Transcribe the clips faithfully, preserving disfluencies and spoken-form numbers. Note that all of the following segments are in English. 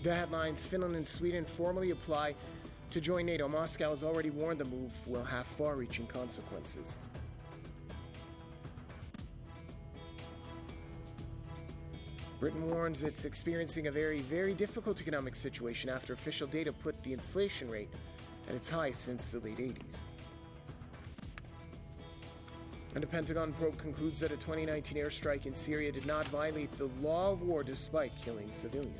The headlines: Finland and Sweden formally apply to join NATO. Moscow has already warned the move will have far-reaching consequences. Britain warns it's experiencing a very, very difficult economic situation after official data put the inflation rate at its highest since the late eighties. And the Pentagon probe concludes that a twenty nineteen airstrike in Syria did not violate the law of war despite killing civilians.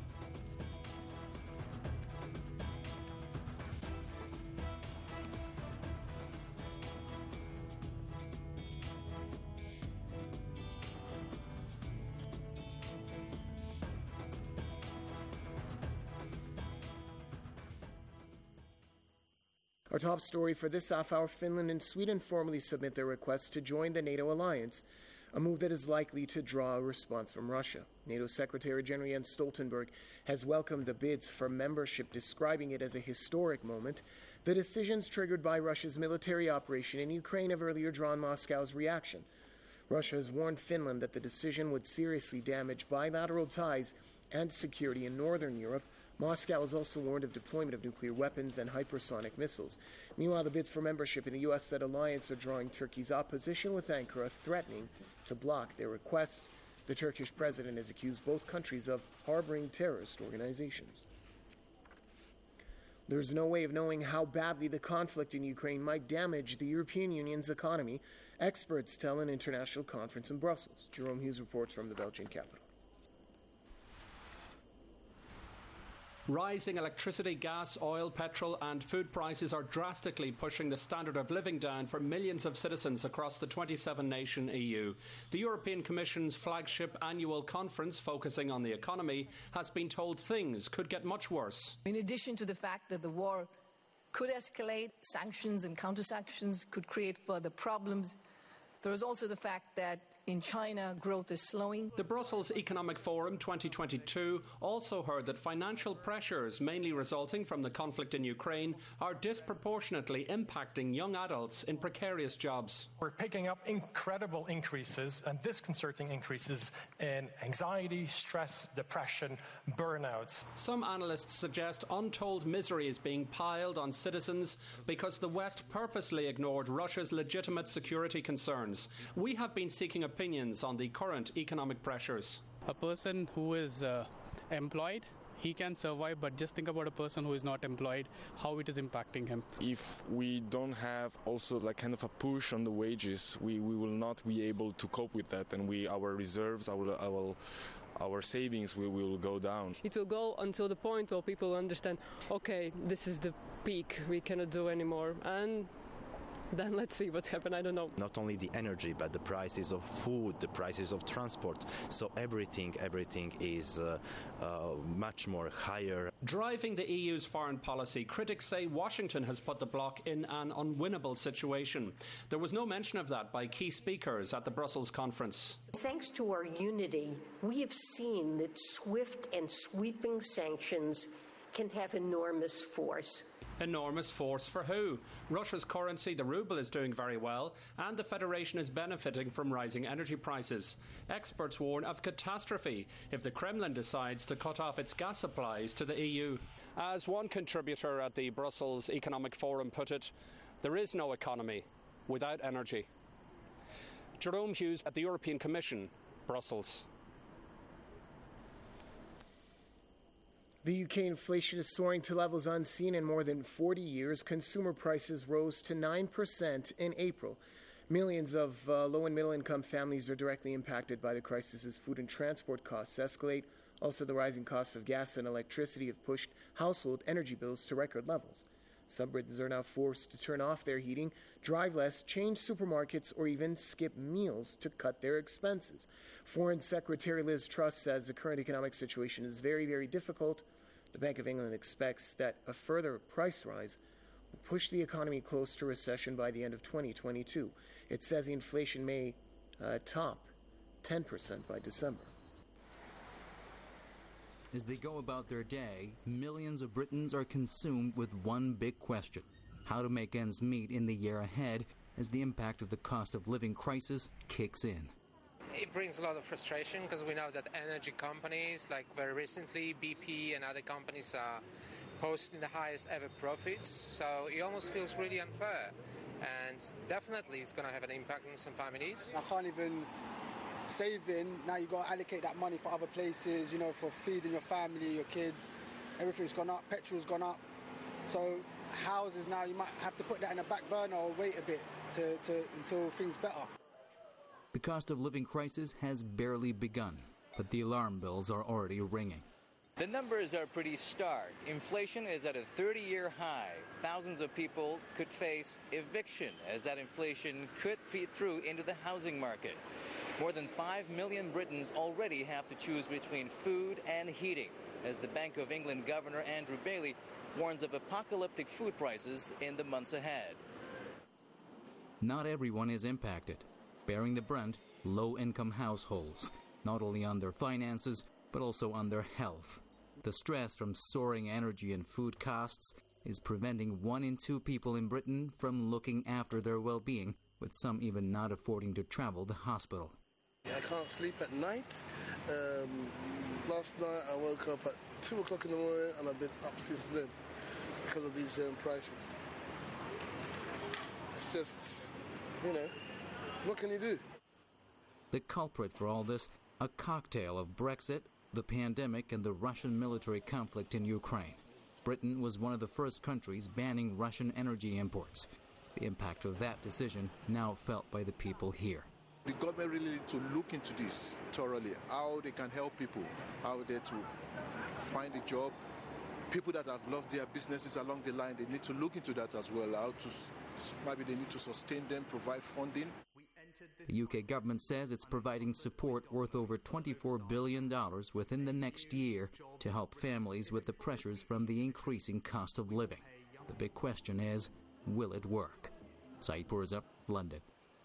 Our top story for this half hour: Finland and Sweden formally submit their requests to join the NATO alliance, a move that is likely to draw a response from Russia. NATO Secretary General Jens Stoltenberg has welcomed the bids for membership, describing it as a historic moment. The decisions triggered by Russia's military operation in Ukraine have earlier drawn Moscow's reaction. Russia has warned Finland that the decision would seriously damage bilateral ties and security in northern Europe. Moscow has also warned of deployment of nuclear weapons and hypersonic missiles. Meanwhile, the bids for membership in the U S-led alliance are drawing Turkey's opposition, with Ankara threatening to block their requests. The Turkish president has accused both countries of harboring terrorist organizations. There's no way of knowing how badly the conflict in Ukraine might damage the European Union's economy, experts tell an international conference in Brussels. Jerome Hughes reports from the Belgian capital. Rising electricity, gas, oil, petrol and food prices are drastically pushing the standard of living down for millions of citizens across the twenty-seven nation E U. The European Commission's flagship annual conference focusing on the economy has been told things could get much worse. In addition to the fact that the war could escalate, sanctions and counter-sanctions could create further problems, there is also the fact that in China, growth is slowing. The Brussels Economic Forum twenty twenty-two also heard that financial pressures, mainly resulting from the conflict in Ukraine, are disproportionately impacting young adults in precarious jobs. We're picking up incredible increases and disconcerting increases in anxiety, stress, depression, burnouts. Some analysts suggest untold misery is being piled on citizens because the West purposely ignored Russia's legitimate security concerns. We have been seeking a opinions on the current economic pressures. A person who is uh, employed, he can survive, but just think about a person who is not employed, how it is impacting him. If we don't have also like kind of a push on the wages, we, we will not be able to cope with that, and we our reserves, our our our savings will, will go down. It will go until the point where people understand, okay, this is the peak, we cannot do anymore, and then let's see what's happened. I don't know. Not only the energy, but the prices of food, the prices of transport. So everything, everything is uh, uh, much more higher. Driving the E U's foreign policy, critics say Washington has put the bloc in an unwinnable situation. There was no mention of that by key speakers at the Brussels conference. Thanks to our unity, we have seen that swift and sweeping sanctions can have enormous force. Enormous force for who? Russia's currency, the ruble, is doing very well, and the Federation is benefiting from rising energy prices. Experts warn of catastrophe if the Kremlin decides to cut off its gas supplies to the E U. As one contributor at the Brussels Economic Forum put it, there is no economy without energy. Jerome Hughes at the European Commission, Brussels. The U K inflation is soaring to levels unseen in more than forty years. Consumer prices rose to nine percent in April. Millions of uh, low and middle income families are directly impacted by the crisis as food and transport costs escalate. Also, the rising costs of gas and electricity have pushed household energy bills to record levels. Some Britons are now forced to turn off their heating, drive less, change supermarkets, or even skip meals to cut their expenses. Foreign Secretary Liz Truss says the current economic situation is very, very difficult. The Bank of England expects that a further price rise will push the economy close to recession by the end of twenty twenty-two. It says the inflation may uh, top ten percent by December. As they go about their day, millions of Britons are consumed with one big question: how to make ends meet in the year ahead as the impact of the cost of living crisis kicks in. it brings a lot of frustration because we know that energy companies, like very recently, B P and other companies are posting the highest ever profits. So it almost feels really unfair. And definitely it's going to have an impact on some families. I can't even save in. Now you've got to allocate that money for other places, you know, for feeding your family, your kids. Everything's gone up, petrol's gone up. So houses now, you might have to put that in a back burner or wait a bit to, to until things better. The cost of living crisis has barely begun, but the alarm bells are already ringing. The numbers are pretty stark. Inflation is at a thirty-year high. Thousands of people could face eviction as that inflation could feed through into the housing market. More than five million Britons already have to choose between food and heating, as the Bank of England Governor Andrew Bailey warns of apocalyptic food prices in the months ahead. Not everyone is impacted. Bearing the brunt, low-income households, not only on their finances, but also on their health. The stress from soaring energy and food costs is preventing one in two people in Britain from looking after their well-being, with some even not affording to travel to hospital. I can't sleep at night. Um, last night I woke up at two o'clock in the morning and I've been up since then because of these um, prices. It's just, you know, what can you do? The culprit for all this, a cocktail of Brexit, the pandemic, and the Russian military conflict in Ukraine. Britain was one of the first countries banning Russian energy imports. The impact of that decision now felt by the people here. The government really need to look into this thoroughly, how they can help people, how they to find a job. People that have lost their businesses along the line, they need to look into that as well, how to, maybe they need to sustain them, provide funding. The U K government says it's providing support worth over twenty-four billion dollars within the next year to help families with the pressures from the increasing cost of living. The big question is, will it work? Saeed Purza, London.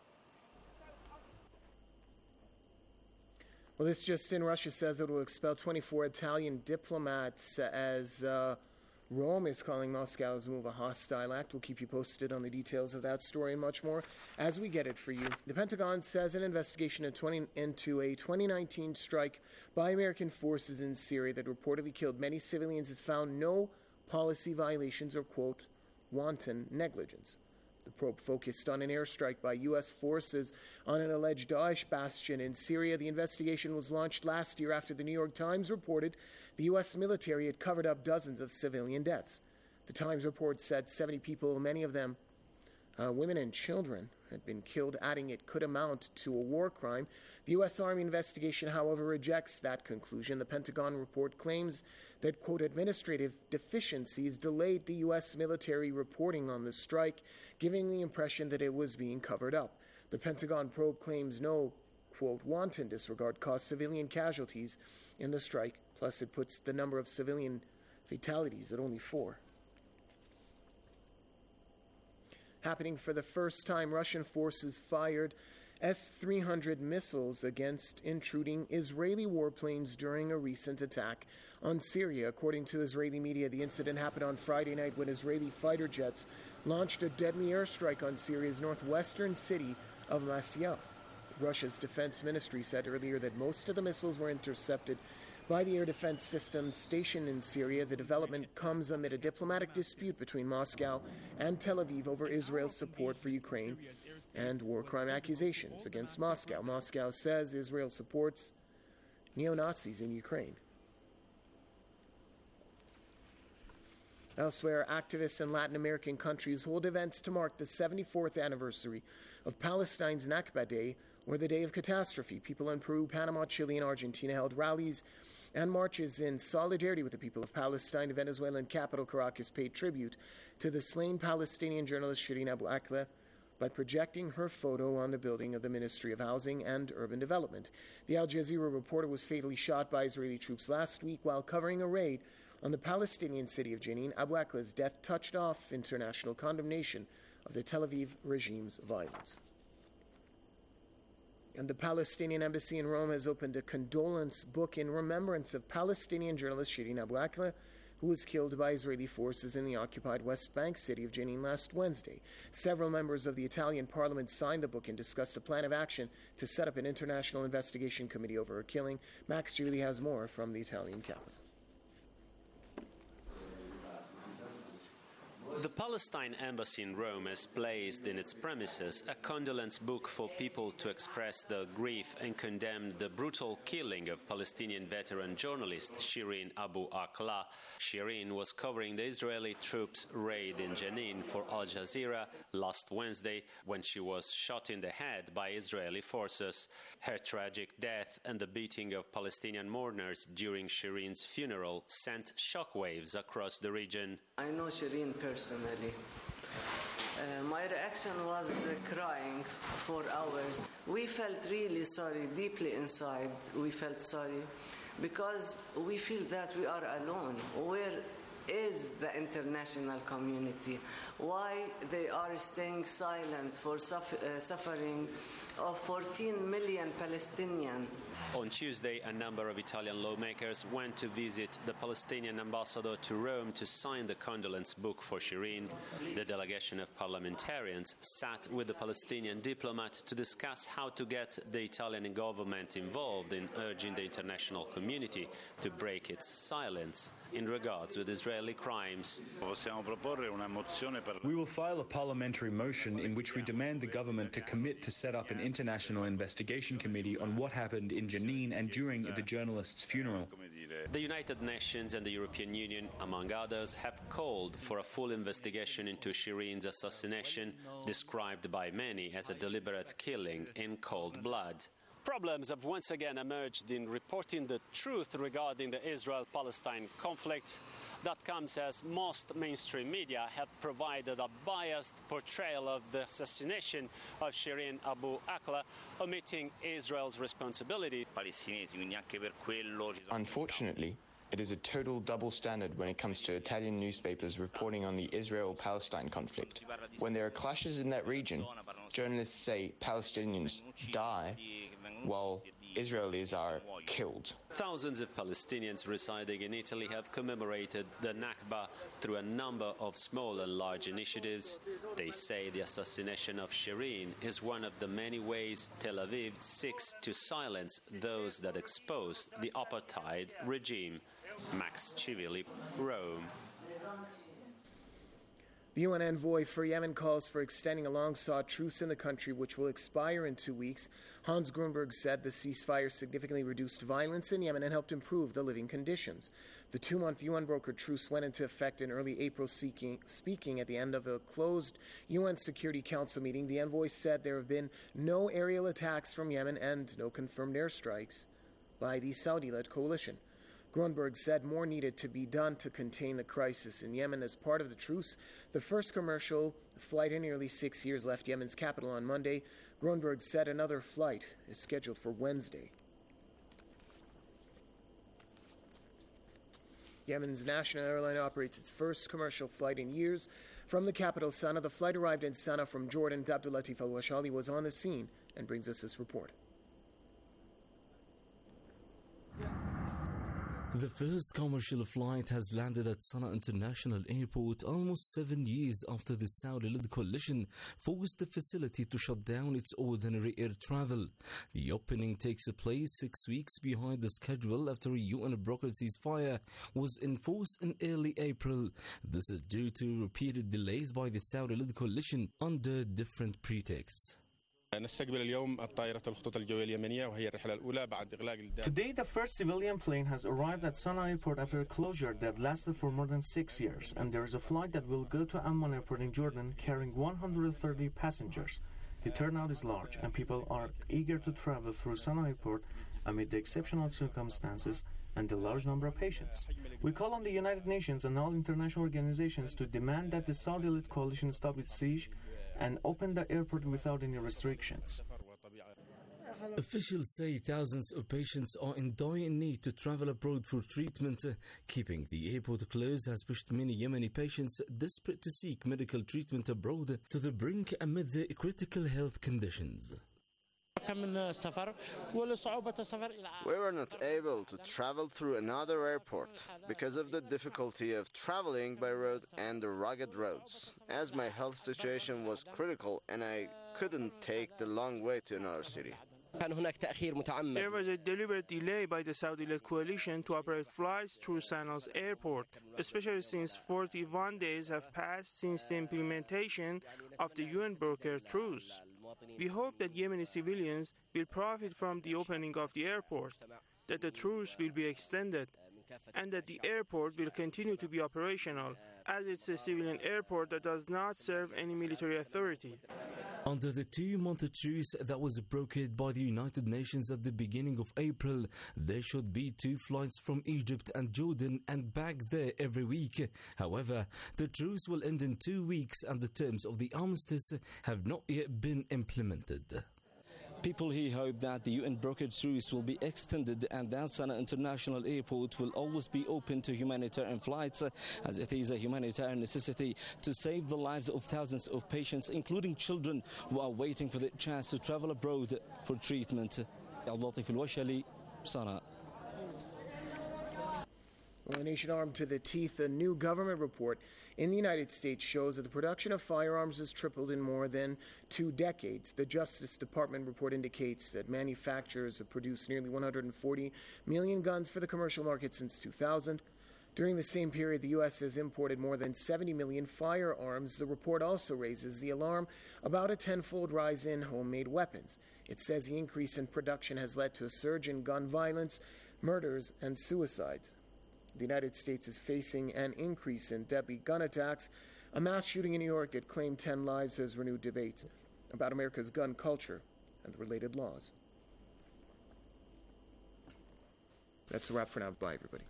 Well, this just in, Russia says it will expel twenty-four Italian diplomats as uh, Rome is calling Moscow's move a hostile act. We'll keep you posted on the details of that story and much more as we get it for you. The Pentagon says an investigation into a twenty nineteen strike by American forces in Syria that reportedly killed many civilians has found no policy violations or, quote, wanton negligence. The probe focused on an airstrike by U S forces on an alleged Daesh bastion in Syria. The investigation was launched last year after the New York Times reported the U S military had covered up dozens of civilian deaths. The Times report said seventy people, many of them uh, women and children, had been killed, adding it could amount to a war crime. The U S Army investigation, however, rejects that conclusion. The Pentagon report claims that, quote, administrative deficiencies delayed the U S military reporting on the strike, giving the impression that it was being covered up. The Pentagon probe claims no, quote, wanton disregard caused civilian casualties in the strike, plus it puts the number of civilian fatalities at only four. Happening for the first time, Russian forces fired S three hundred missiles against intruding Israeli warplanes during a recent attack on Syria. According to Israeli media, the incident happened on Friday night when Israeli fighter jets launched a deadly airstrike on Syria's northwestern city of Masyaf. Russia's defense ministry said earlier that most of the missiles were intercepted by the air defense systems stationed in Syria. The development comes amid a diplomatic dispute between Moscow and Tel Aviv over Israel's support for Ukraine and war crime accusations against Moscow. Moscow says Israel supports neo-Nazis in Ukraine. Elsewhere, activists in Latin American countries hold events to mark the seventy-fourth anniversary of Palestine's Nakba Day, or the Day of Catastrophe. People in Peru, Panama, Chile, and Argentina held rallies and marches in solidarity with the people of Palestine. The Venezuelan capital, Caracas, paid tribute to the slain Palestinian journalist Shireen Abu Akleh by projecting her photo on the building of the Ministry of Housing and Urban Development. The Al Jazeera reporter was fatally shot by Israeli troops last week while covering a raid on the Palestinian city of Jenin. Abu Akleh's death touched off international condemnation of the Tel Aviv regime's violence. And the Palestinian embassy in Rome has opened a condolence book in remembrance of Palestinian journalist Shireen Abu Akleh, who was killed by Israeli forces in the occupied West Bank city of Jenin last Wednesday. Several members of the Italian parliament signed the book and discussed a plan of action to set up an international investigation committee over her killing. Max Julie has more from the Italian capital. The Palestine embassy in Rome has placed in its premises a condolence book for people to express their grief and condemn the brutal killing of Palestinian veteran journalist Shireen Abu Akleh. Shireen was covering the Israeli troops' raid in Jenin for Al Jazeera last Wednesday when she was shot in the head by Israeli forces. Her tragic death and the beating of Palestinian mourners during Shireen's funeral sent shockwaves across the region. I know Shireen personally. Uh, my reaction was uh, crying for hours. We felt really sorry, deeply inside. We felt sorry because we feel that we are alone. Where is the international community? Why they are staying silent for suffer- uh, suffering of fourteen million Palestinians? On Tuesday, a number of Italian lawmakers went to visit the Palestinian ambassador to Rome to sign the condolence book for Shireen. The delegation of parliamentarians sat with the Palestinian diplomat to discuss how to get the Italian government involved in urging the international community to break its silence in regards with Israeli crimes. We will file a parliamentary motion in which we demand the government to commit to set up an international investigation committee on what happened in Jenin and during the journalist's funeral. The United Nations and the European Union, among others, have called for a full investigation into Shireen's assassination, described by many as a deliberate killing in cold blood. Problems have once again emerged in reporting the truth regarding the Israel-Palestine conflict. That comes as most mainstream media have provided a biased portrayal of the assassination of Shireen Abu Akleh, omitting Israel's responsibility. Unfortunately, it is a total double standard when it comes to Italian newspapers reporting on the Israel-Palestine conflict. When there are clashes in that region, journalists say Palestinians die while Israelis are killed. Thousands of Palestinians residing in Italy have commemorated the Nakba through a number of small and large initiatives. They say the assassination of Shireen is one of the many ways Tel Aviv seeks to silence those that exposed the apartheid regime. Max Chivili, Rome. The U N envoy for Yemen calls for extending a long-sought truce in the country, which will expire in two weeks. Hans Grunberg said the ceasefire significantly reduced violence in Yemen and helped improve the living conditions. The two-month U N-brokered truce went into effect in early April. Seeking, speaking at the end of a closed U N Security Council meeting, the envoy said there have been no aerial attacks from Yemen and no confirmed airstrikes by the Saudi-led coalition. Grunberg said more needed to be done to contain the crisis in Yemen. As part of the truce, the first commercial flight in nearly six years left Yemen's capital on Monday. Grunberg said another flight is scheduled for Wednesday. Yemen's national airline operates its first commercial flight in years from the capital, Sana'a. The flight arrived in Sana'a from Jordan. Abdulatif Al-Washali was on the scene and brings us this report. The first commercial flight has landed at Sana'a International Airport almost seven years after the Saudi-led coalition forced the facility to shut down its ordinary air travel. The opening takes place six weeks behind the schedule after a U N-brokered ceasefire was enforced in early April. This is due to repeated delays by the Saudi-led coalition under different pretexts. نستقبل اليوم الطائرة الخطوط الجوية اليمنية وهي الرحلة الأولى بعد إغلاق الدائرة. Today, the first civilian plane has arrived at Sana'a Airport after a closure that lasted for more than six years, and there is a flight that will go to Amman Airport in Jordan carrying one hundred thirty passengers. The turnout is large, and people are eager to travel through Sana'a Airport amid the exceptional circumstances and the large number of patients. We call on the United Nations and all international organizations to demand that the Saudi-led coalition stop its siege and open the airport without any restrictions. Officials say thousands of patients are in dire need to travel abroad for treatment. Keeping the airport closed has pushed many Yemeni patients desperate to seek medical treatment abroad to the brink amid their critical health conditions. We were not able to travel through another airport because of the difficulty of traveling by road and the rugged roads, as my health situation was critical and I couldn't take the long way to another city. There was a deliberate delay by the Saudi-led coalition to operate flights through Sana's airport, especially since forty-one days have passed since the implementation of the U N brokered truce. We hope that Yemeni civilians will profit from the opening of the airport, that the truce will be extended, and that the airport will continue to be operational, as it's a civilian airport that does not serve any military authority. Under the two-month truce that was brokered by the United Nations at the beginning of April, there should be two flights from Egypt and Jordan and back there every week. However, the truce will end in two weeks and the terms of the armistice have not yet been implemented. People here hope that the U N brokered truce will be extended and that Sana'a International Airport will always be open to humanitarian flights, as it is a humanitarian necessity to save the lives of thousands of patients, including children who are waiting for the chance to travel abroad for treatment. Al-Latif Al-Washali, Sana'a. Well, a nation armed to the teeth, a new government report in the United States shows that the production of firearms has tripled in more than two decades. The Justice Department report indicates that manufacturers have produced nearly one hundred forty million guns for the commercial market since two thousand. During the same period, the U S has imported more than seventy million firearms. The report also raises the alarm about a tenfold rise in homemade weapons. It says the increase in production has led to a surge in gun violence, murders, and suicides. The United States is facing an increase in deadly gun attacks. A mass shooting in New York that claimed ten lives has renewed debate about America's gun culture and the related laws. That's a wrap for now. Bye, everybody.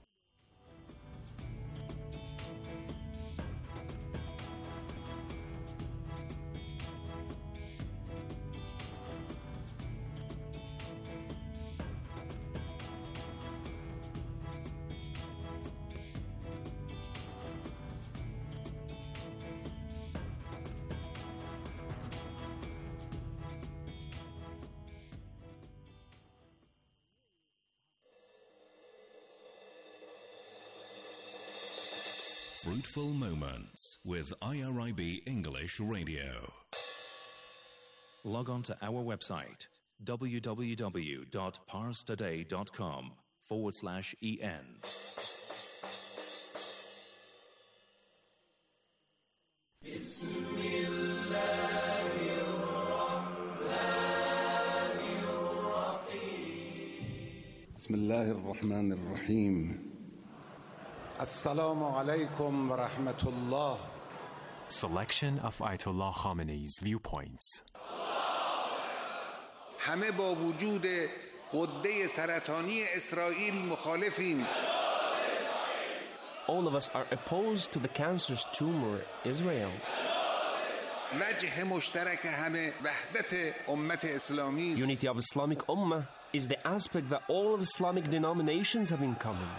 Fruitful Moments with I R I B English Radio. Log on to our website www.parstoday.com forward slash en. بسم الله الرحمن الرحيم السلام عليكم ورحمة الله. Selection of Ayatollah Khamenei's viewpoints. همه با وجود غده سرطانی اسرائیل مخالفیم. All of us are opposed to the cancerous tumor, Israel. وجه مشترک همه وحدت امت اسلامی. Unity of Islamic Ummah is the aspect that all of Islamic denominations have in common.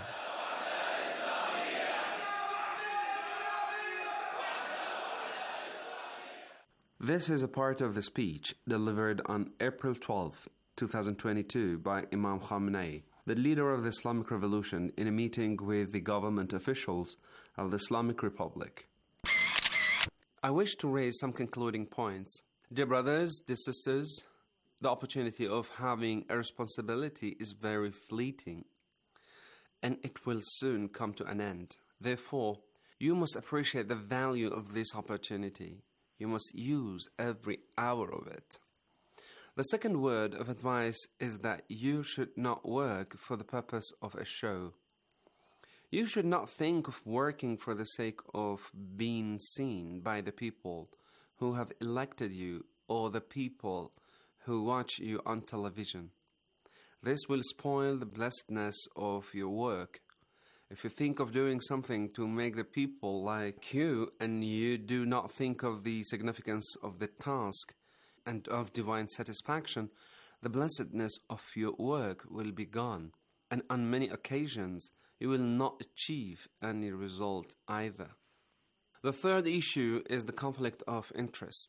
This is a part of the speech delivered on April twelfth, twenty twenty-two by Imam Khamenei, the leader of the Islamic Revolution, in a meeting with the government officials of the Islamic Republic. I wish to raise some concluding points. Dear brothers, dear sisters, the opportunity of having a responsibility is very fleeting, and it will soon come to an end. Therefore, you must appreciate the value of this opportunity. You must use every hour of it. The second word of advice is that you should not work for the purpose of a show. You should not think of working for the sake of being seen by the people who have elected you or the people who watch you on television. This will spoil the blessedness of your work. If you think of doing something to make the people like you and you do not think of the significance of the task and of divine satisfaction, the blessedness of your work will be gone, and on many occasions you will not achieve any result either. The third issue is the conflict of interest.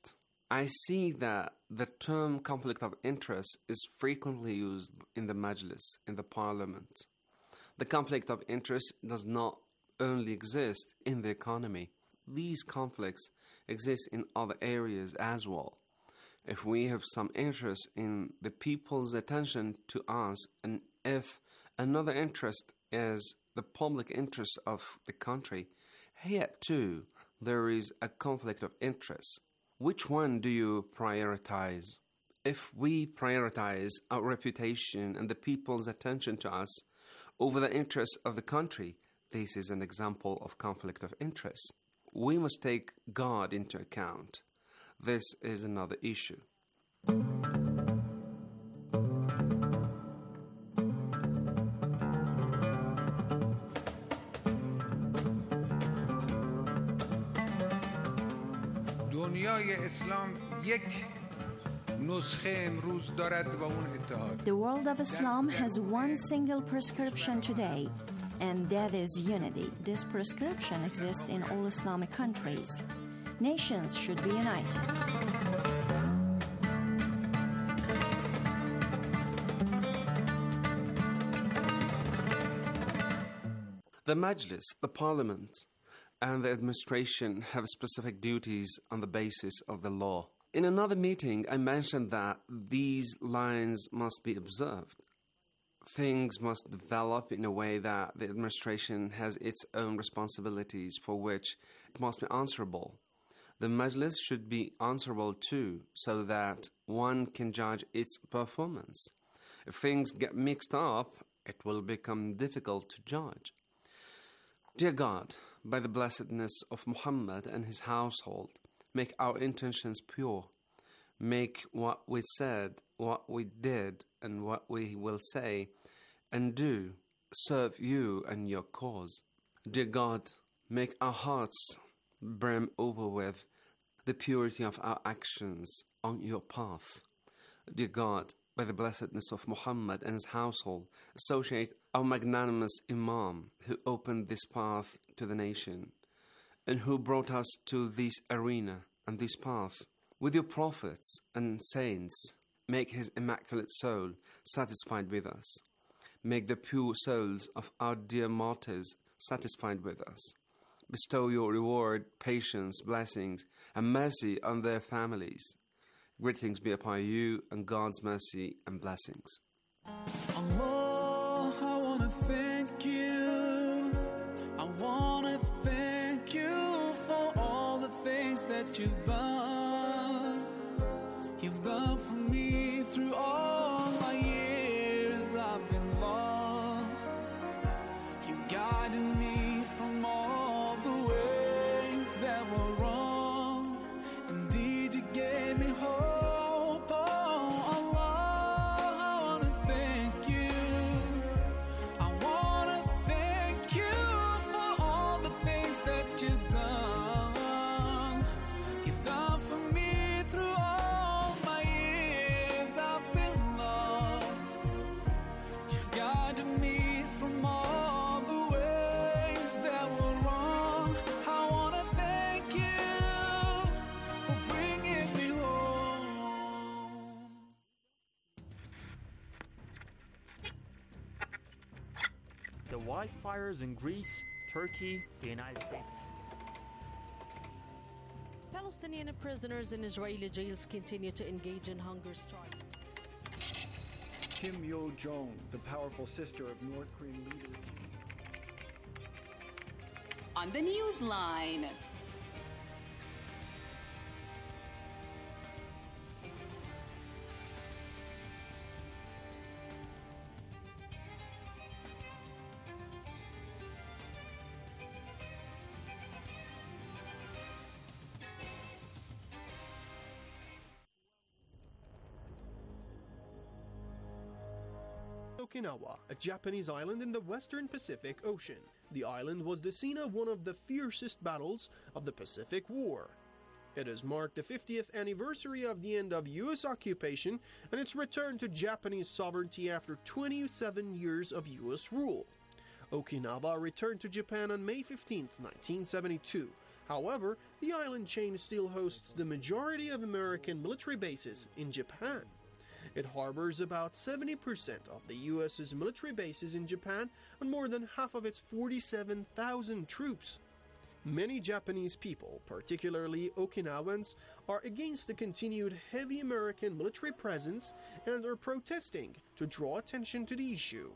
I see that the term conflict of interest is frequently used in the Majlis, in the Parliament. The conflict of interest does not only exist in the economy. These conflicts exist in other areas as well. If we have some interest in the people's attention to us, and if another interest is the public interest of the country, here too there is a conflict of interest. Which one do you prioritize? If we prioritize our reputation and the people's attention to us over the interests of the country, this is an example of conflict of interest. We must take God into account. This is another issue. دنیای اسلام یک نسخه امروز دارد و اون اتحاد. The world of Islam has one single prescription today, and that is unity. This prescription exists in all Islamic countries. Nations should be united. The Majlis, the Parliament, and the administration have specific duties on the basis of the law. In another meeting, I mentioned that these lines must be observed. Things must develop in a way that the administration has its own responsibilities for which it must be answerable. The Majlis should be answerable too, so that one can judge its performance. If things get mixed up, it will become difficult to judge. Dear God, by the blessedness of Muhammad and his household, make our intentions pure. Make what we said, what we did, and what we will say and do serve you and your cause. Dear God, make our hearts brim over with the purity of our actions on your path. Dear God, by the blessedness of Muhammad and his household, associate our magnanimous Imam who opened this path to the nation and who brought us to this arena and this path with your prophets and saints. Make his immaculate soul satisfied with us. Make the pure souls of our dear martyrs satisfied with us. Bestow your reward, patience, blessings, and mercy on their families. Greetings be upon you and God's mercy and blessings. Allah, I want to thank you. I want to thank you for all the things that you've done. You've done for me through all my years I've been lost. You guided me from all the ways that were wrong. Indeed, you gave me hope. Oh, Allah, I want to thank you. I want to thank you for all the things that you've done. You've done for me through all my years I've been lost. You've guided me from all the ways that were wrong. I want to thank you for bringing me home. The wildfires in Greece, Turkey, the United States. Palestinian prisoners in Israeli jails continue to engage in hunger strikes. Kim Yo-jong, the powerful sister of North Korean leader. On the Newsline. Okinawa, a Japanese island in the western Pacific Ocean. The island was the scene of one of the fiercest battles of the Pacific War. It has marked the fiftieth anniversary of the end of U S occupation and its return to Japanese sovereignty after twenty-seven years of U S rule. Okinawa returned to Japan on May fifteenth, nineteen seventy-two, However, the island chain still hosts the majority of American military bases in Japan. It harbors about seventy percent of the U S's military bases in Japan and more than half of its forty-seven thousand troops. Many Japanese people, particularly Okinawans, are against the continued heavy American military presence and are protesting to draw attention to the issue.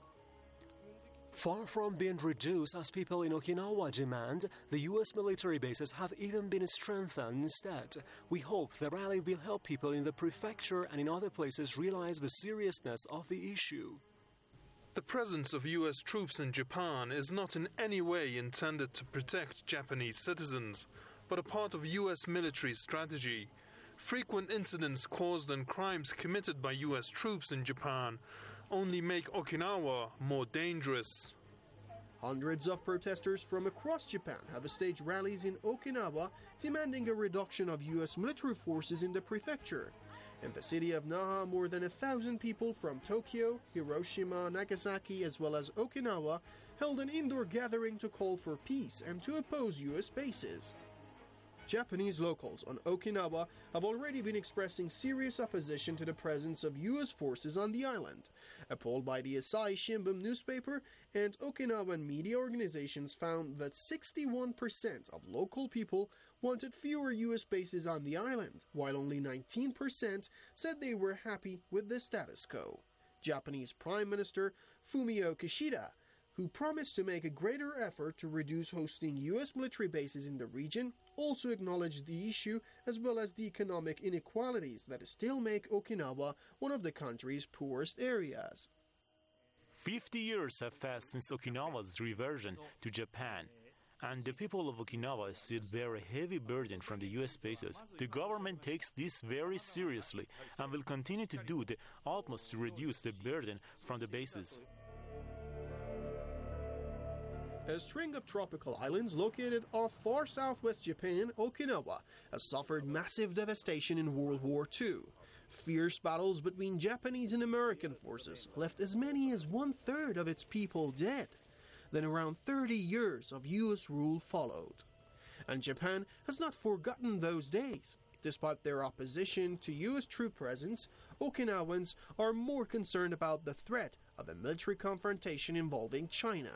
Far from being reduced as people in Okinawa demand, the U S military bases have even been strengthened instead. We hope the rally will help people in the prefecture and in other places realize the seriousness of the issue. The presence of U S troops in Japan is not in any way intended to protect Japanese citizens, but a part of U S military strategy. Frequent incidents caused and crimes committed by U S troops in Japan only make Okinawa more dangerous. Hundreds of protesters from across Japan have staged rallies in Okinawa demanding a reduction of U S military forces in the prefecture. In the city of Naha, more than a thousand people from Tokyo, Hiroshima, Nagasaki, as well as Okinawa held an indoor gathering to call for peace and to oppose U S bases. Japanese locals on Okinawa have already been expressing serious opposition to the presence of U S forces on the island. A poll by the Asahi Shimbun newspaper and Okinawan media organizations found that sixty-one percent of local people wanted fewer U S bases on the island, while only nineteen percent said they were happy with the status quo. Japanese Prime Minister Fumio Kishida, who promised to make a greater effort to reduce hosting U S military bases in the region, also acknowledged the issue as well as the economic inequalities that still make Okinawa one of the country's poorest areas. Fifty years have passed since Okinawa's reversion to Japan, and the people of Okinawa still bear a heavy burden from the U S bases. The government takes this very seriously and will continue to do the utmost to reduce the burden from the bases. A string of tropical islands located off far southwest Japan, Okinawa, has suffered massive devastation in World War Two. Fierce battles between Japanese and American forces left as many as one-third of its people dead. Then around thirty years of U S rule followed. And Japan has not forgotten those days. Despite their opposition to U S troop presence, Okinawans are more concerned about the threat of a military confrontation involving China.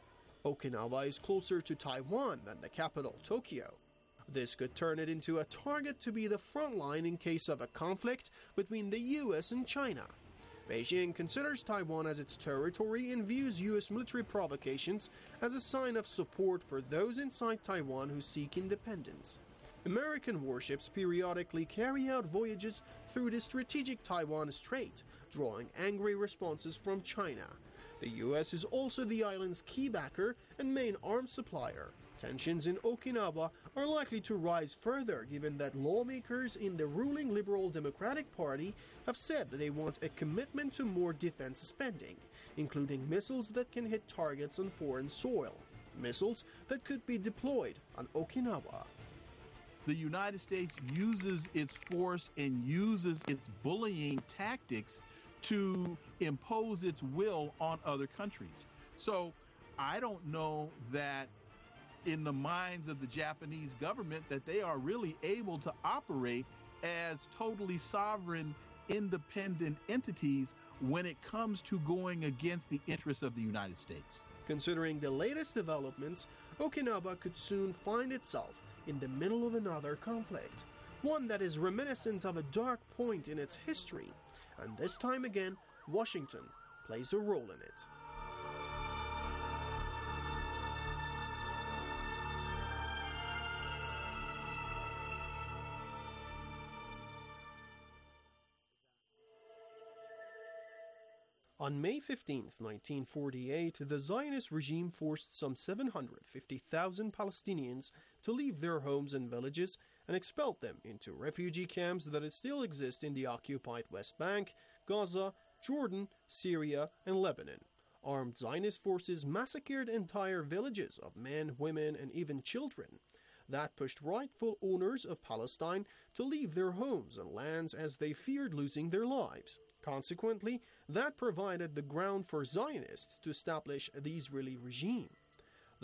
Okinawa is closer to Taiwan than the capital, Tokyo. This could turn it into a target to be the front line in case of a conflict between the U S and China. Beijing considers Taiwan as its territory and views U S military provocations as a sign of support for those inside Taiwan who seek independence. American warships periodically carry out voyages through the strategic Taiwan Strait, drawing angry responses from China. The U S is also the island's key backer and main arms supplier. Tensions in Okinawa are likely to rise further given that lawmakers in the ruling Liberal Democratic Party have said that they want a commitment to more defense spending, including missiles that can hit targets on foreign soil, missiles that could be deployed on Okinawa. The United States uses its force and uses its bullying tactics to impose its will on other countries. So I don't know that in the minds of the Japanese government that they are really able to operate as totally sovereign, independent entities when it comes to going against the interests of the United States. Considering the latest developments, Okinawa could soon find itself in the middle of another conflict, one that is reminiscent of a dark point in its history. And this time again, Washington plays a role in it. On May fifteenth, nineteen forty-eight, the Zionist regime forced some seven hundred fifty thousand Palestinians to leave their homes and villages and expelled them into refugee camps that still exist in the occupied West Bank, Gaza, Jordan, Syria, and Lebanon. Armed Zionist forces massacred entire villages of men, women, and even children. That pushed rightful owners of Palestine to leave their homes and lands as they feared losing their lives. Consequently, that provided the ground for Zionists to establish the Israeli regime.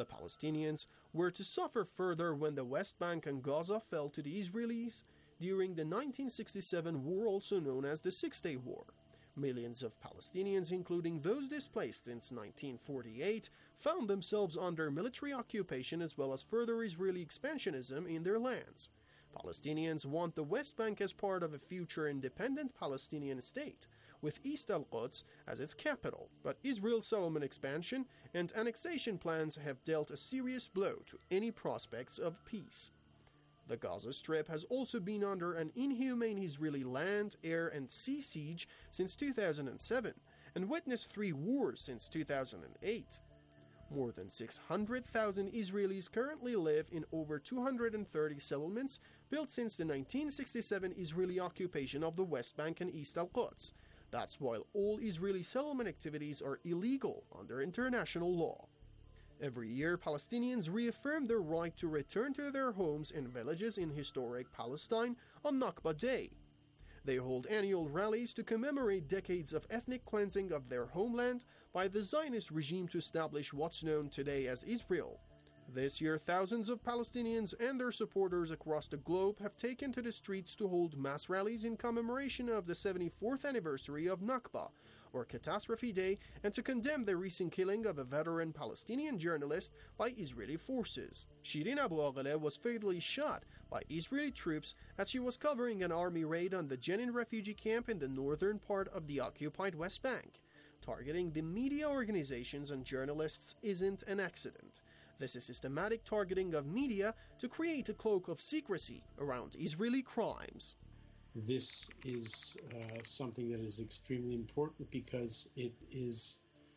The Palestinians were to suffer further when the West Bank and Gaza fell to the Israelis during the nineteen sixty-seven war, also known as the Six-Day War. Millions of Palestinians, including those displaced since nineteen forty-eight, found themselves under military occupation as well as further Israeli expansionism in their lands. Palestinians want the West Bank as part of a future independent Palestinian state, with East al-Quds as its capital, but Israel's settlement expansion and annexation plans have dealt a serious blow to any prospects of peace. The Gaza Strip has also been under an inhumane Israeli land, air, and sea siege since two thousand seven, and witnessed three wars since two thousand eight. More than six hundred thousand Israelis currently live in over two hundred thirty settlements built since the nineteen sixty-seven Israeli occupation of the West Bank and East al-Quds. That's while all Israeli settlement activities are illegal under international law. Every year, Palestinians reaffirm their right to return to their homes and villages in historic Palestine on Nakba Day. They hold annual rallies to commemorate decades of ethnic cleansing of their homeland by the Zionist regime to establish what's known today as Israel. This year, thousands of Palestinians and their supporters across the globe have taken to the streets to hold mass rallies in commemoration of the seventy-fourth anniversary of Nakba, or Catastrophe Day, and to condemn the recent killing of a veteran Palestinian journalist by Israeli forces. Shirin Abu Akleh was fatally shot by Israeli troops as she was covering an army raid on the Jenin refugee camp in the northern part of the occupied West Bank. Targeting the media organizations and journalists isn't an accident. This is systematic targeting of media to create a cloak of secrecy around Israeli crimes. This is uh, something that is extremely important because it is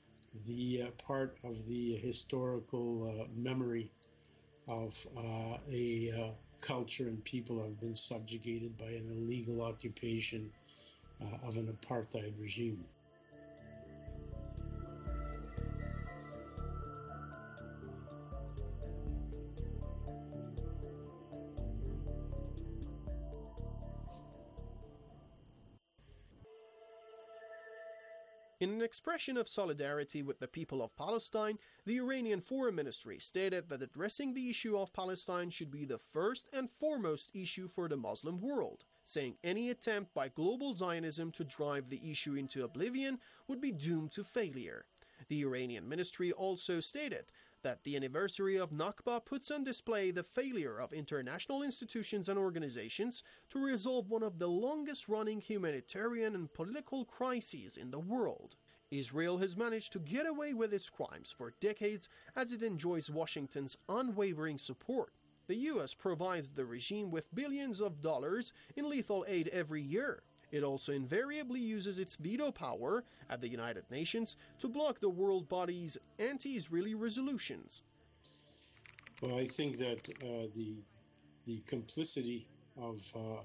the uh, part of the historical uh, memory of uh, a uh, culture and people have been subjugated by an illegal occupation uh, of an apartheid regime. In an expression of solidarity with the people of Palestine, the Iranian Foreign Ministry stated that addressing the issue of Palestine should be the first and foremost issue for the Muslim world, saying any attempt by global Zionism to drive the issue into oblivion would be doomed to failure. The Iranian ministry also stated that the anniversary of Nakba puts on display the failure of international institutions and organizations to resolve one of the longest-running humanitarian and political crises in the world. Israel has managed to get away with its crimes for decades as it enjoys Washington's unwavering support. The U S provides the regime with billions of dollars in lethal aid every year. It also invariably uses its veto power at the United Nations to block the world body's anti-Israeli resolutions. Well, I think that uh, the the complicity of uh,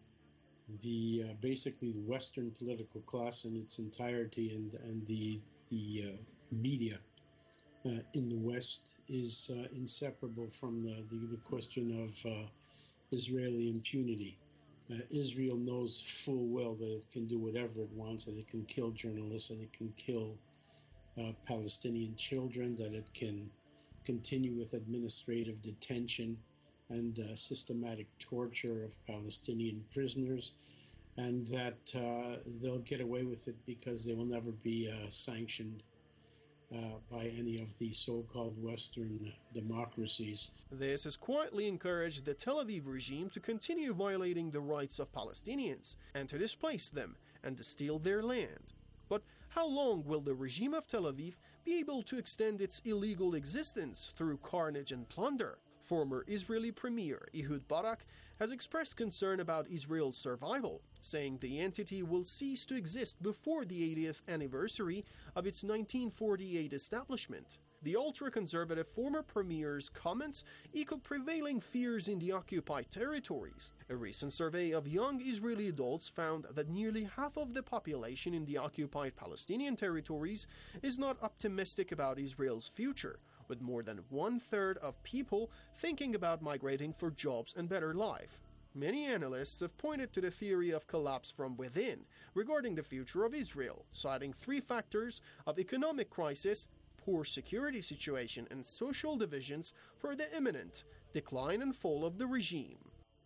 the uh, basically the Western political class in its entirety and and the the uh, media uh, in the West is uh, inseparable from the the, the question of uh, Israeli impunity. Uh, Israel knows full well that it can do whatever it wants, that it can kill journalists, that it can kill uh, Palestinian children, that it can continue with administrative detention and uh, systematic torture of Palestinian prisoners, and that uh, they'll get away with it because they will never be uh, sanctioned Uh, by any of the so-called Western democracies. This has quietly encouraged the Tel Aviv regime to continue violating the rights of Palestinians and to displace them and to steal their land. But how long will the regime of Tel Aviv be able to extend its illegal existence through carnage and plunder? Former Israeli Premier Ehud Barak has expressed concern about Israel's survival, saying the entity will cease to exist before the eightieth anniversary of its nineteen forty-eight establishment. The ultra-conservative former premier's comments echo prevailing fears in the occupied territories. A recent survey of young Israeli adults found that nearly half of the population in the occupied Palestinian territories is not optimistic about Israel's future, with more than one-third of people thinking about migrating for jobs and better life. Many analysts have pointed to the theory of collapse from within regarding the future of Israel, citing three factors of economic crisis, poor security situation and social divisions for the imminent decline and fall of the regime.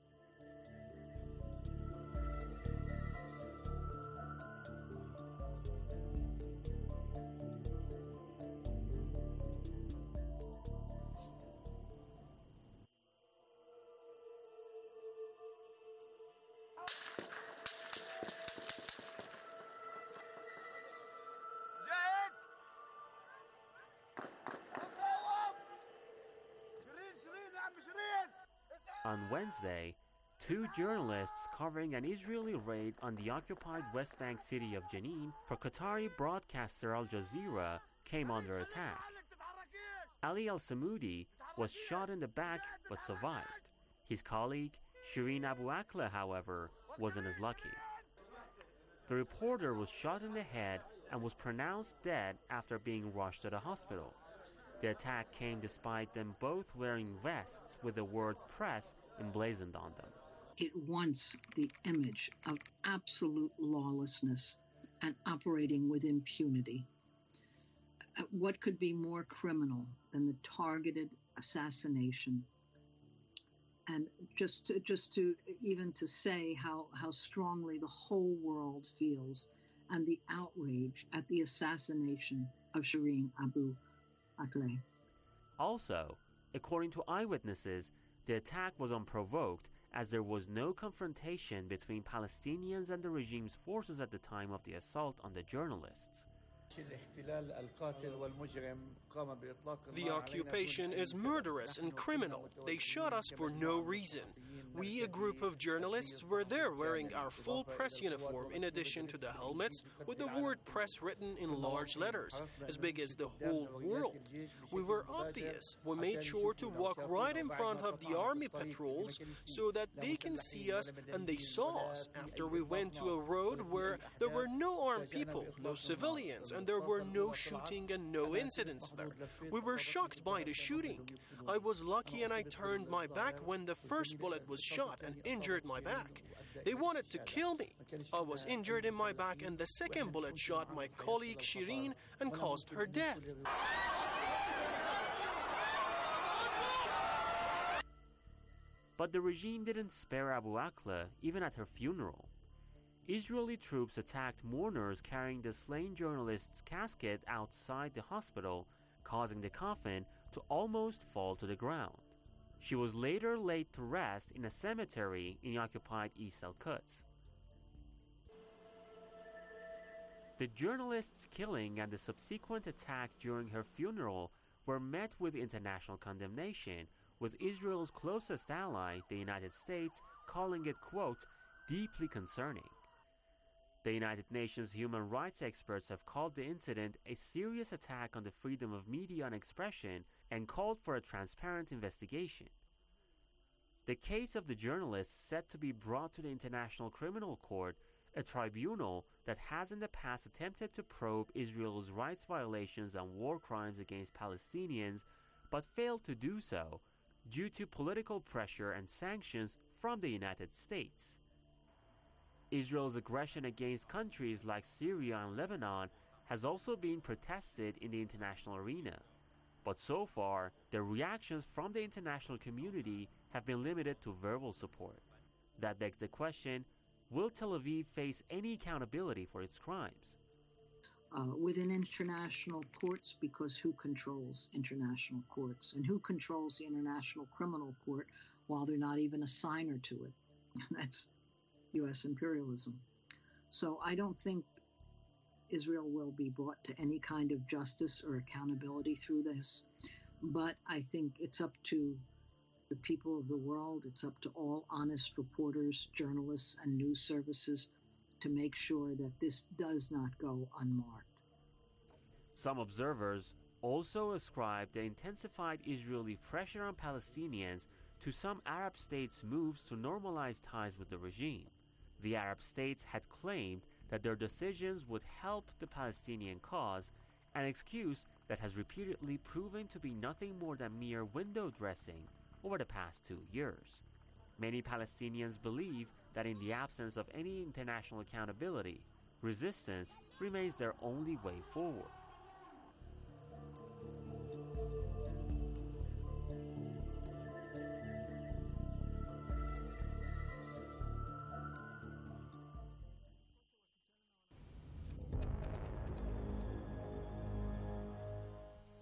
On Wednesday, two journalists covering an Israeli raid on the occupied West Bank city of Jenin for Qatari broadcaster Al Jazeera came under attack. Ali Al-Samoudi was shot in the back but survived. His colleague, Shireen Abu Akleh, however, wasn't as lucky. The reporter was shot in the head and was pronounced dead after being rushed to the hospital. The attack came despite them both wearing vests with the word press emblazoned on them. It wants the image of absolute lawlessness and operating with impunity. What could be more criminal than the targeted assassination? And just to, just to even to say how, how strongly the whole world feels and the outrage at the assassination of Shireen Abu Akleh. Also, according to eyewitnesses, the attack was unprovoked as there was no confrontation between Palestinians and the regime's forces at the time of the assault on the journalists. The occupation is murderous and criminal. They shot us for no reason. We, a group of journalists, were there wearing our full press uniform in addition to the helmets with the word press written in large letters, as big as the whole world. We were obvious. We made sure to walk right in front of the army patrols so that they can see us, and they saw us after we went to a road where there were no armed people, no civilians, and there were no shooting and no incidents there. We were shocked by the shooting. I was lucky and I turned my back when the first bullet was shot and injured my back. They wanted to kill me. I was injured in my back and the second bullet shot my colleague Shireen and caused her death. But the regime didn't spare Abu Akleh even at her funeral. Israeli troops attacked mourners carrying the slain journalist's casket outside the hospital, causing the coffin to almost fall to the ground. She was later laid to rest in a cemetery in occupied East Al-Quds. The journalist's killing and the subsequent attack during her funeral were met with international condemnation, with Israel's closest ally, the United States, calling it, quote, deeply concerning. The United Nations human rights experts have called the incident a serious attack on the freedom of media and expression and called for a transparent investigation. The case of the journalist set to be brought to the International Criminal Court, a tribunal that has in the past attempted to probe Israel's rights violations and war crimes against Palestinians, but failed to do so due to political pressure and sanctions from the United States. Israel's aggression against countries like Syria and Lebanon has also been protested in the international arena. But so far, the reactions from the international community have been limited to verbal support. That begs the question, will Tel Aviv face any accountability for its crimes? Uh, within international courts, because who controls international courts? And who controls the International Criminal Court while they're not even a signer to it? That's U S imperialism. So I don't think Israel will be brought to any kind of justice or accountability through this. But I think it's up to the people of the world, it's up to all honest reporters, journalists, and news services to make sure that this does not go unmarked. Some observers also ascribe the intensified Israeli pressure on Palestinians to some Arab states' moves to normalize ties with the regime. The Arab states had claimed that their decisions would help the Palestinian cause, an excuse that has repeatedly proven to be nothing more than mere window dressing over the past two years. Many Palestinians believe that in the absence of any international accountability, resistance remains their only way forward.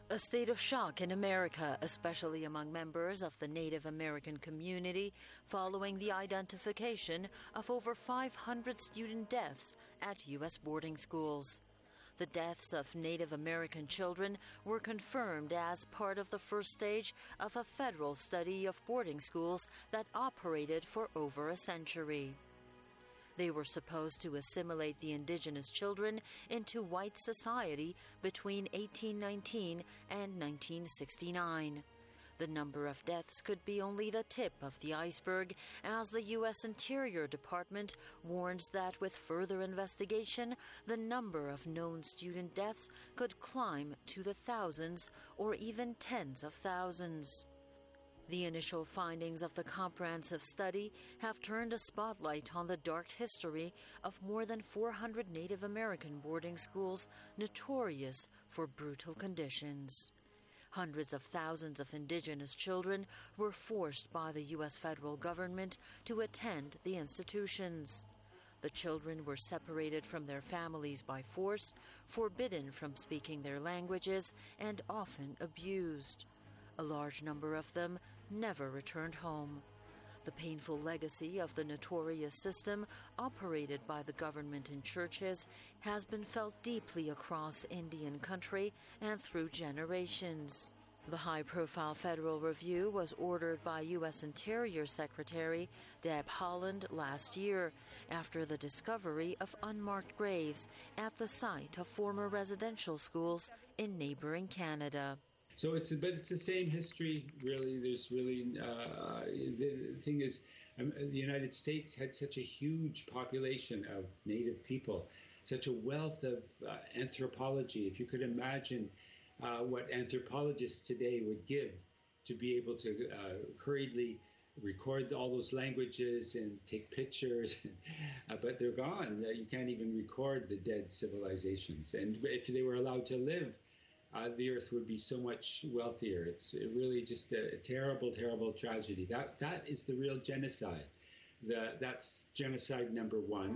A state of shock in America, especially among members of the Native American community, following the identification of over five hundred student deaths at U S boarding schools. The deaths of Native American children were confirmed as part of the first stage of a federal study of boarding schools that operated for over a century. They were supposed to assimilate the indigenous children into white society between eighteen nineteen and nineteen sixty-nine. The number of deaths could be only the tip of the iceberg, as the U S Interior Department warns that with further investigation, the number of known student deaths could climb to the thousands or even tens of thousands. The initial findings of the comprehensive study have turned a spotlight on the dark history of more than four hundred Native American boarding schools notorious for brutal conditions. Hundreds of thousands of indigenous children were forced by the U S federal government to attend the institutions. The children were separated from their families by force, forbidden from speaking their languages, and often abused. A large number of them never returned home. The painful legacy of the notorious system operated by the government and churches has been felt deeply across Indian country and through generations. The high-profile federal review was ordered by U S Interior Secretary Deb Haaland last year after the discovery of unmarked graves at the site of former residential schools in neighboring Canada. So it's, but it's the same history, really. There's really, uh, the thing is, um, the United States had such a huge population of Native people, such a wealth of uh, anthropology. If you could imagine uh, what anthropologists today would give to be able to uh, hurriedly record all those languages and take pictures, uh, but they're gone. Uh, you can't even record the dead civilizations. And if they were allowed to live, Uh, the earth would be so much wealthier. It's really just a, a terrible, terrible tragedy. That that is the real genocide. The, that's genocide number one.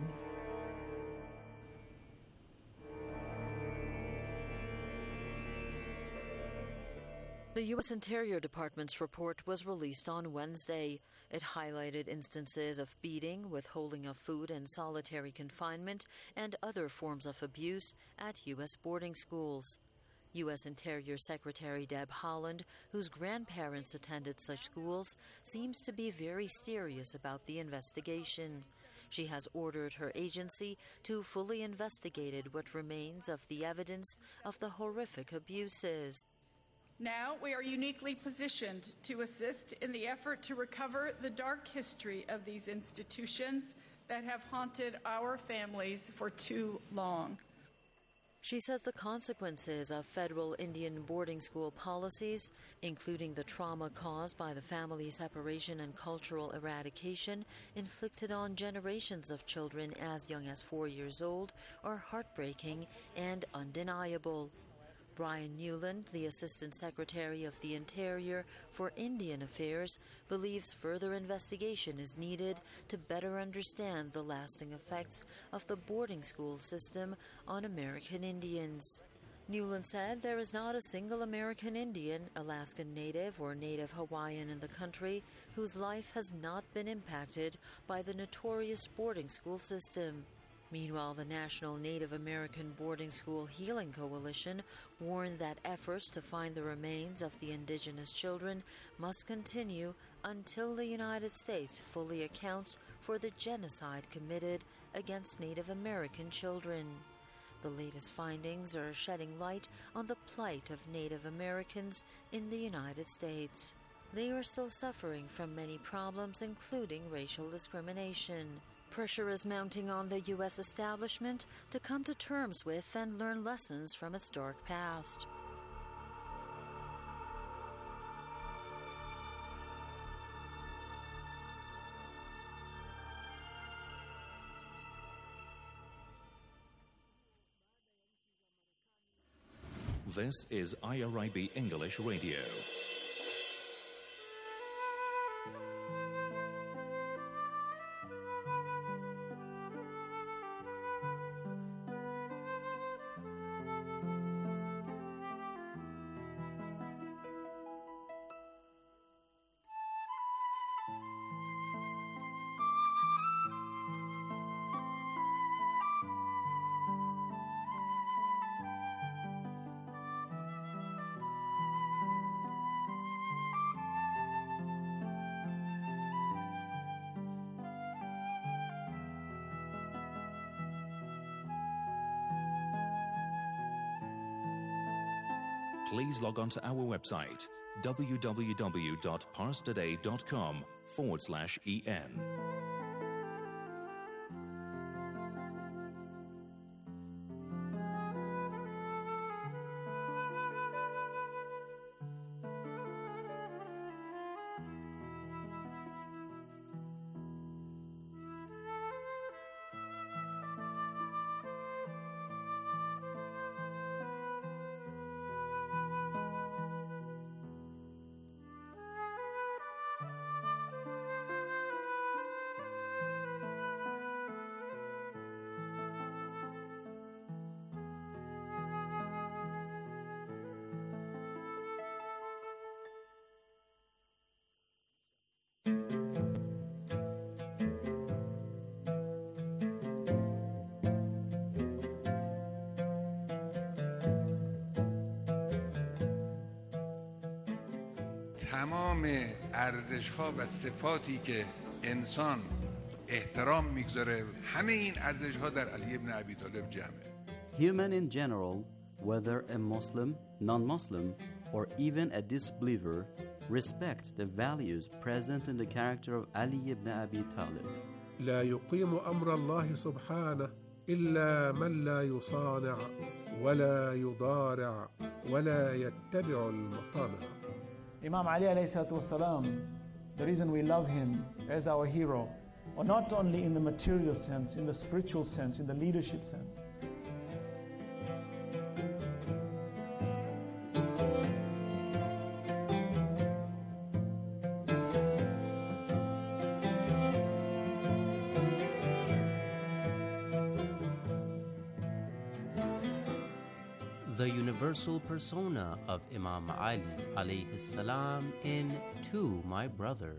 The U S Interior Department's report was released on Wednesday. It highlighted instances of beating, withholding of food, and solitary confinement, and other forms of abuse at U S boarding schools. U S Interior Secretary Deb Haaland, whose grandparents attended such schools, seems to be very serious about the investigation. She has ordered her agency to fully investigate what remains of the evidence of the horrific abuses. Now we are uniquely positioned to assist in the effort to recover the dark history of these institutions that have haunted our families for too long. She says the consequences of federal Indian boarding school policies, including the trauma caused by the family separation and cultural eradication inflicted on generations of children as young as four years old, are heartbreaking and undeniable. Brian Newland, the Assistant Secretary of the Interior for Indian Affairs, believes further investigation is needed to better understand the lasting effects of the boarding school system on American Indians. Newland said there is not a single American Indian, Alaskan Native, or Native Hawaiian in the country whose life has not been impacted by the notorious boarding school system. Meanwhile, the National Native American Boarding School Healing Coalition warned that efforts to find the remains of the indigenous children must continue until the United States fully accounts for the genocide committed against Native American children. The latest findings are shedding light on the plight of Native Americans in the United States. They are still suffering from many problems, including racial discrimination. Pressure is mounting on the U S establishment to come to terms with and learn lessons from its dark past. This is I R I B English Radio. please log on to our website, www.parstoday.com forward slash EN. تمام ارزش‌ها و صفاتی که انسان احترام میگذاره همه این ارزش‌ها در علی ابن ابی طالب جمعه. Human in general, whether a Muslim, non-Muslim, or even a disbeliever, respect the values present in the character of Ali ibn Abi Talib. لا يقيم أمر الله سبحانه إلا من لا يصانع ولا يضارع ولا يتبع المطامع. Imam Ali alayhi salatu wasalam, the reason we love him as our hero, or not only in the material sense, in the spiritual sense, in the leadership sense. The universal persona of Imam Ali alayhi salam in To My Brother.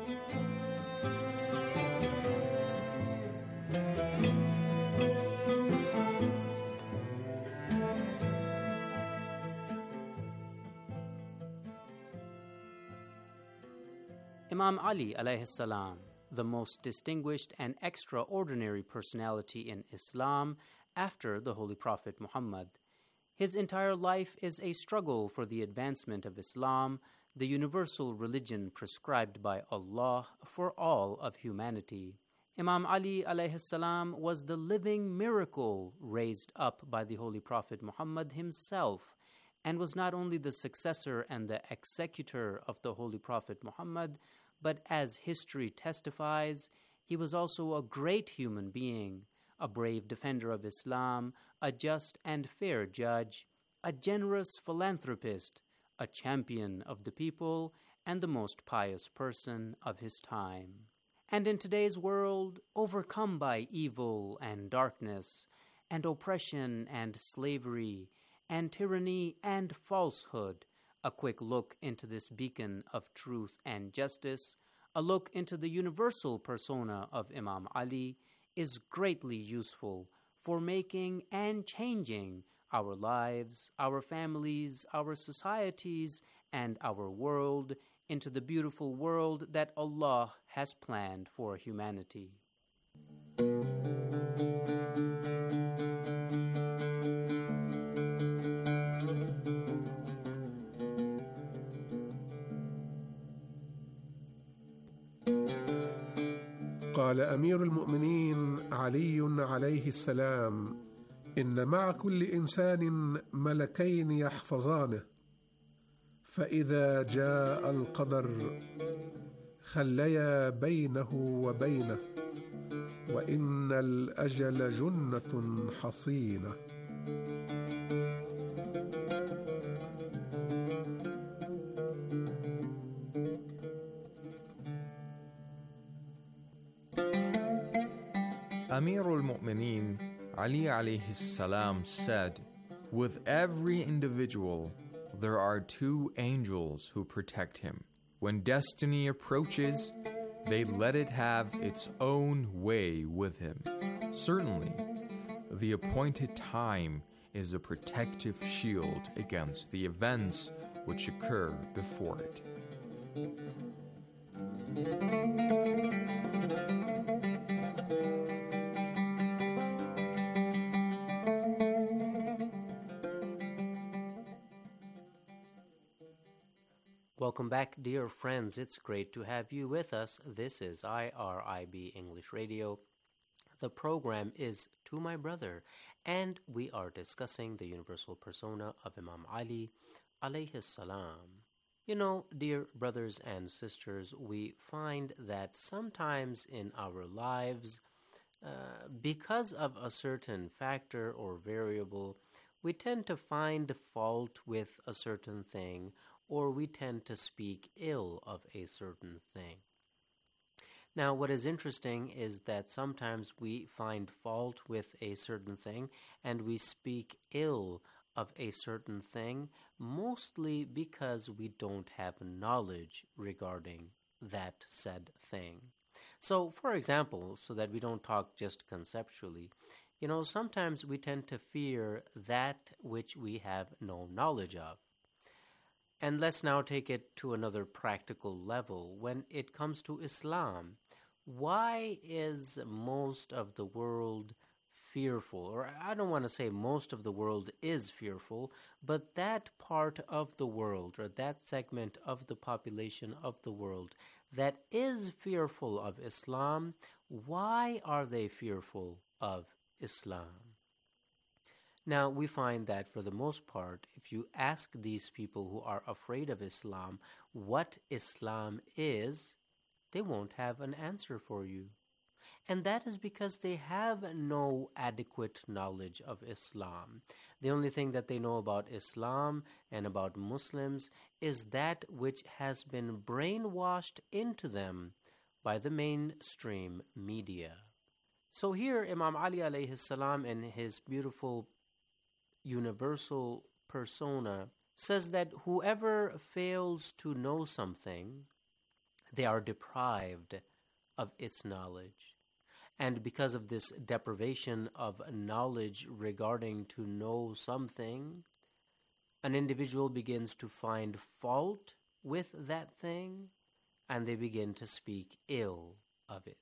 Imam Ali alayhi salam, the most distinguished and extraordinary personality in Islam after the Holy Prophet Muhammad. His entire life is a struggle for the advancement of Islam, the universal religion prescribed by Allah for all of humanity. Imam Ali alayhi salam was the living miracle raised up by the Holy Prophet Muhammad himself, and was not only the successor and the executor of the Holy Prophet Muhammad, but as history testifies, he was also a great human being, a brave defender of Islam, a just and fair judge, a generous philanthropist, a champion of the people, and the most pious person of his time. And in today's world, overcome by evil and darkness, and oppression and slavery, and tyranny and falsehood, a quick look into this beacon of truth and justice, a look into the universal persona of Imam Ali, is greatly useful for making and changing our lives, our families, our societies, and our world into the beautiful world that Allah has planned for humanity. قال أمير المؤمنين علي عليه السلام: إن مع كل إنسان ملكين يحفظانه، فإذا جاء القدر خليا بينه وبينه، وإن الأجل جنة حصينة. Amir al-Mu'mineen Ali alayhi salam said, "With every individual, there are two angels who protect him. When destiny approaches, they let it have its own way with him. Certainly, the appointed time is a protective shield against the events which occur before it." Welcome back, dear friends. It's great to have you with us. This is I R I B English Radio. The program is To My Brother, and we are discussing the universal persona of Imam Ali, alayhi salam. You know, dear brothers and sisters, we find that sometimes in our lives, uh, because of a certain factor or variable, we tend to find fault with a certain thing, or we tend to speak ill of a certain thing. Now, what is interesting is that sometimes we find fault with a certain thing and we speak ill of a certain thing, mostly because we don't have knowledge regarding that said thing. So, for example, so that we don't talk just conceptually, you know, sometimes we tend to fear that which we have no knowledge of. And let's now take it to another practical level. When it comes to Islam, why is most of the world fearful? Or I don't want to say most of the world is fearful, but that part of the world, or that segment of the population of the world that is fearful of Islam, why are they fearful of Islam? Now, we find that for the most part, if you ask these people who are afraid of Islam what Islam is, they won't have an answer for you. And that is because they have no adequate knowledge of Islam. The only thing that they know about Islam and about Muslims is that which has been brainwashed into them by the mainstream media. So here, Imam Ali alayhi salam in his beautiful universal persona says that whoever fails to know something, they are deprived of its knowledge. And because of this deprivation of knowledge regarding to know something, an individual begins to find fault with that thing, and they begin to speak ill of it.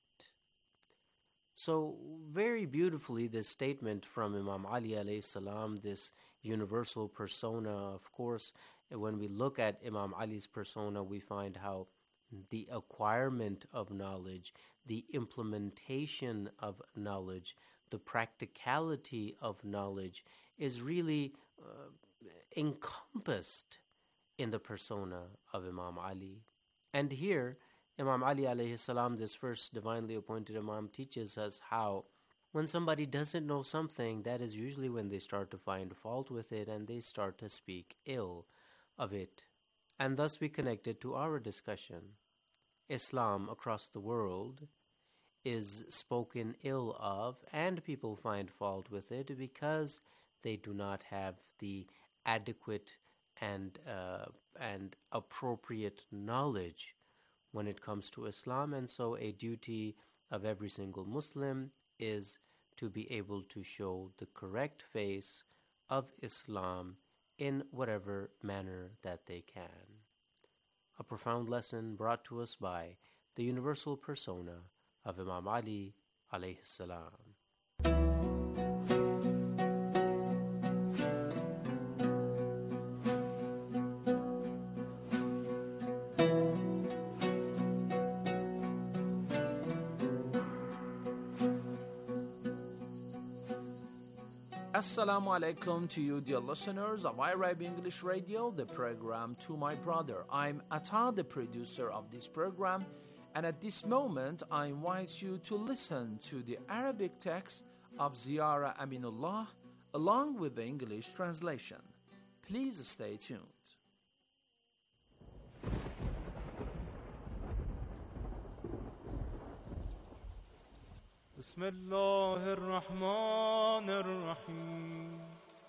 So very beautifully, this statement from Imam Ali alayhi salam, this universal persona, of course, when we look at Imam Ali's persona, we find how the acquirement of knowledge, the implementation of knowledge, the practicality of knowledge is really uh, encompassed in the persona of Imam Ali. And here, Imam Ali alayhi salam, this first divinely appointed Imam, teaches us how when somebody doesn't know something, that is usually when they start to find fault with it and they start to speak ill of it. And thus we connect it to our discussion. Islam across the world is spoken ill of, and people find fault with it because they do not have the adequate and uh, and appropriate knowledge when it comes to Islam. And so a duty of every single Muslim is to be able to show the correct face of Islam in whatever manner that they can. A profound lesson brought to us by the universal persona of Imam Ali alayhi salam. Assalamu alaikum to you, dear listeners of I R I B English Radio, the program To My Brother. I'm Atta, the producer of this program, and at this moment I invite you to listen to the Arabic text of Ziyara Aminullah along with the English translation. Please stay tuned. بسم الله الرحمن الرحيم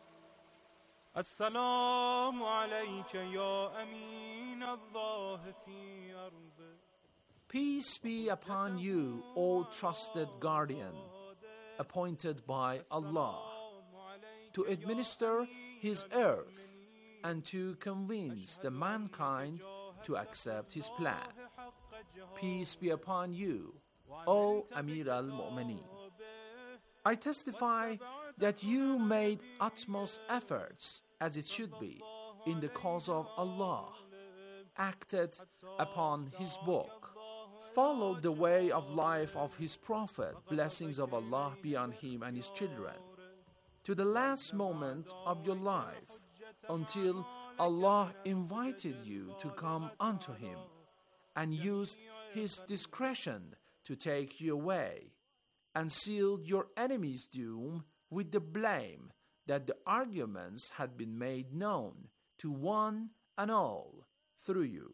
السلام عليك يا أمين الله في أرضه. Peace be upon you, O trusted guardian, appointed by Allah, to administer His earth and to convince the mankind to accept His plan. Peace be upon you, O Amir al-Mu'mineen. I testify that you made utmost efforts, as it should be, in the cause of Allah, acted upon his book, followed the way of life of his prophet, blessings of Allah be on him and his children, to the last moment of your life, until Allah invited you to come unto him and used his discretion to take you away, and sealed your enemy's doom with the blame that the arguments had been made known to one and all through you.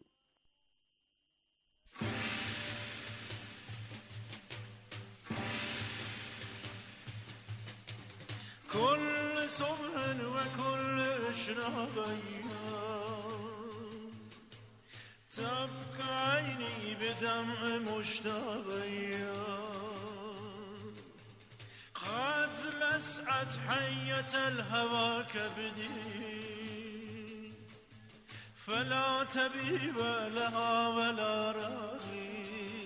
كل صبح وكل إشراق تبكى عيني بدمع مشتاق قد لسعت حية الهوى كبدي فلا تبيب لها ولا راغي.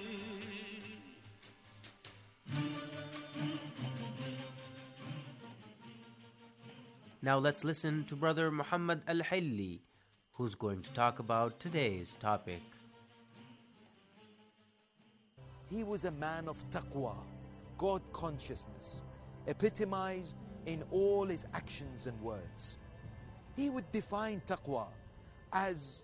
Now let's listen to Brother Muhammad Al-Hilli, who's going to talk about today's topic. He was a man of taqwa, God consciousness, epitomized in all his actions and words. He would define taqwa as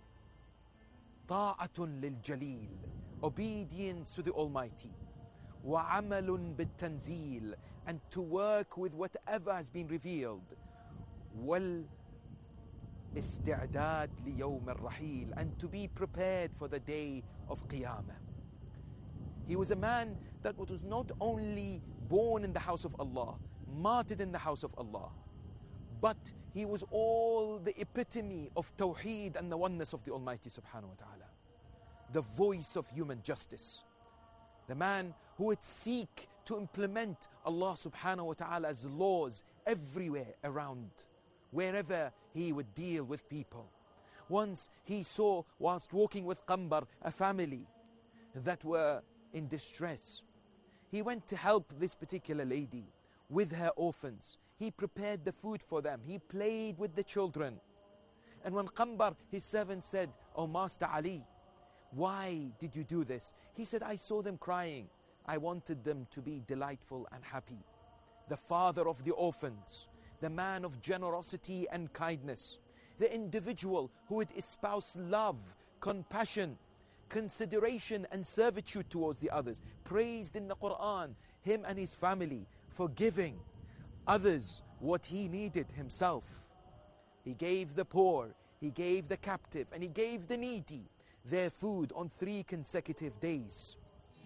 ta'atun lil jaleel, obedience to the Almighty, wa amalun bit tanzil, and to work with whatever has been revealed, wal isti'dad li yawm al-rahil, and to be prepared for the day of Qiyamah. He was a man that was not only born in the house of Allah, martyred in the house of Allah, but he was all the epitome of Tawheed and the oneness of the Almighty subhanahu wa ta'ala. The voice of human justice. The man who would seek to implement Allah subhanahu wa ta'ala's laws everywhere around, wherever he would deal with people. Once he saw, whilst walking with Qambar, a family that were in distress. He went to help this particular lady with her orphans. He prepared the food for them. He played with the children. And when Qambar, his servant, said, "Oh Master Ali, why did you do this?" He said, "I saw them crying. I wanted them to be delightful and happy." The father of the orphans, the man of generosity and kindness, the individual who would espouse love, compassion, consideration and servitude towards the others, praised in the Quran him and his family for giving others what he needed himself. He gave the poor, he gave the captive, and he gave the needy their food on three consecutive days.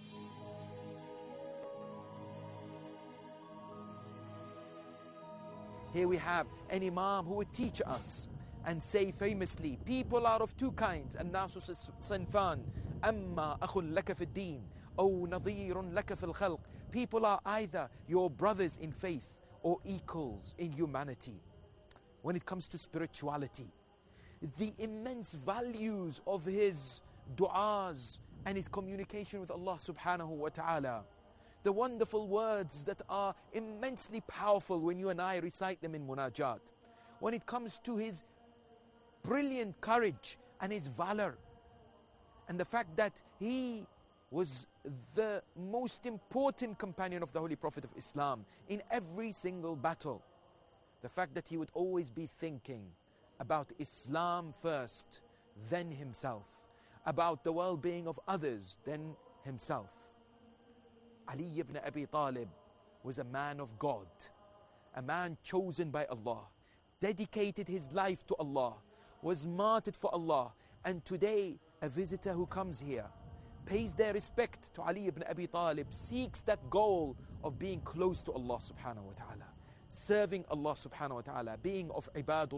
Here we have an imam who would teach us and say famously, people are of two kinds, الناس صنفان أما أخ لك في الدين أو نظير لك في الخلق. People are either your brothers in faith or equals in humanity. When it comes to spirituality, the immense values of his du'as and his communication with Allah subhanahu wa ta'ala, the wonderful words that are immensely powerful when you and I recite them in munajat. When it comes to his brilliant courage and his valor, and the fact that he was the most important companion of the Holy Prophet of Islam in every single battle. The fact that he would always be thinking about Islam first, then himself, about the well-being of others, then himself. Ali ibn Abi Talib was a man of God, a man chosen by Allah, dedicated his life to Allah, was martyred for Allah, and today a visitor who comes here pays their respect to Ali ibn Abi Talib, seeks that goal of being close to Allah subhanahu wa ta'ala, serving Allah subhanahu wa ta'ala, being of ibadullah.